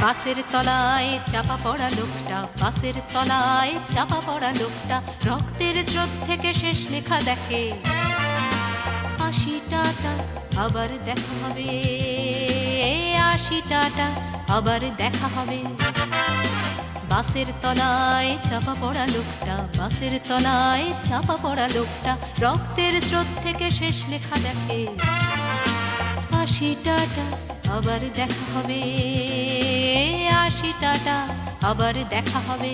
বাসের তলায় চাপা পড়া লোকটা, বাসের তলায় চাপা পড়া লোকটা রক্তের স্রোত থেকে শেষ লেখা দেখে। 80 টাটা আবার দেখা হবে, 80 টাটা আবার দেখা হবে। বাসের তলায় চাপা পড়া লোকটা, বাসের তলায় চাপা পড়া লোকটা রক্তের স্রোত থেকে শেষ লেখা দেখে। 80 টাটা আবার দেখা হবে, 80 টাটা আবার দেখা হবে।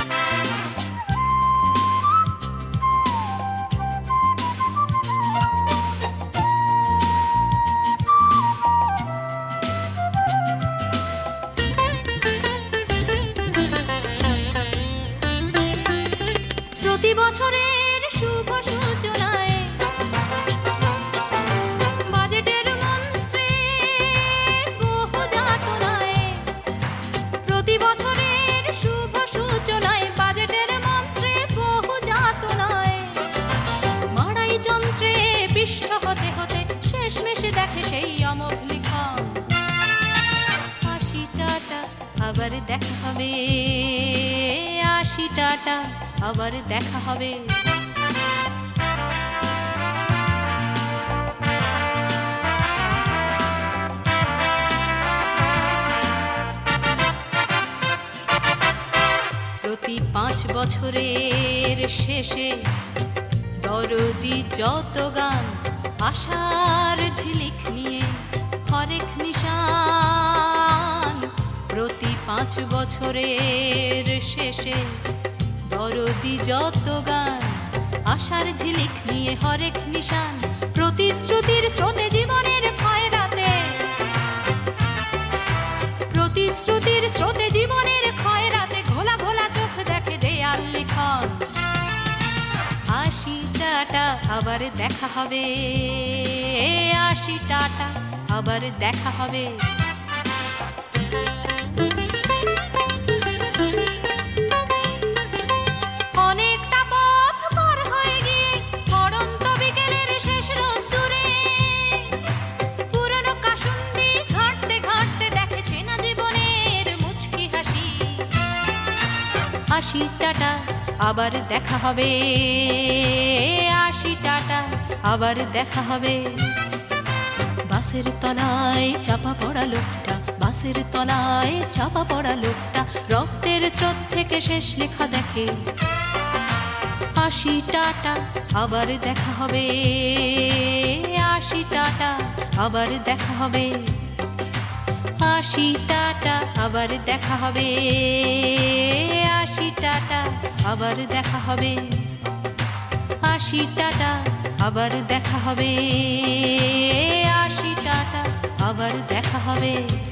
প্রতি বছরের শুভ সূচনায় বাজেটের মন্ত্রে বহু যাতনায়, প্রতি বছরের শুভ সূচনায় বাজেটের মন্ত্রে বহু যাতনায় মাড়াই যন্ত্রে পিষ্ট হতে হতে শেষমেশ দেখে সেই অমোঘ লিখন। 80 টাটা আবার দেখা হবে, 80 টাটা আবার দেখা হবে। প্রতি 5 বছরের শেষে দরদি যত গান আশার ঝিলিক নিয়ে হরেক নিশান। প্রতি 5 বছরের শেষে দরদি যত গান আশার ঝিলিক নিয়ে হরেক নিশান। প্রতিশ্রুতির স্রোতে জীবনের খয়রাতে, প্রতিশ্রুতির স্রোতে জীবনের খয়রাতে ঘোলা ঘোলা চোখ দেখে দেয়াল লিখন। 80 টাটা আবার দেখা হবে, 80 টাটা আবার দেখা হবে। অনেকটা পথ পার হয়ে গিয়ে পড়ন্ত বিকেলের শেষ রোদ্দুরে পুরনো কাসুন্দি ঘাঁটতে ঘাঁটতে দেখে চেনা জীবনের মুচকি হাসি। 80 টাটা আবার দেখা হবে, 80 টাটা আবার দেখা হবে। বাসের তলায় চাপা পড়া লোকটা, বাসের তলায় চাপা পড়া লোকটা রক্তের স্রোত থেকে শেষ লেখা দেখে। 80 টাটা আবার দেখা হবে, 80 টাটা আবার দেখা হবে। 80 টাটা আবার দেখা হবে, 80 টাটা আবার দেখা হবে। 80 টাটা আবার দেখা হবে, 80 টাটা আবার দেখা হবে।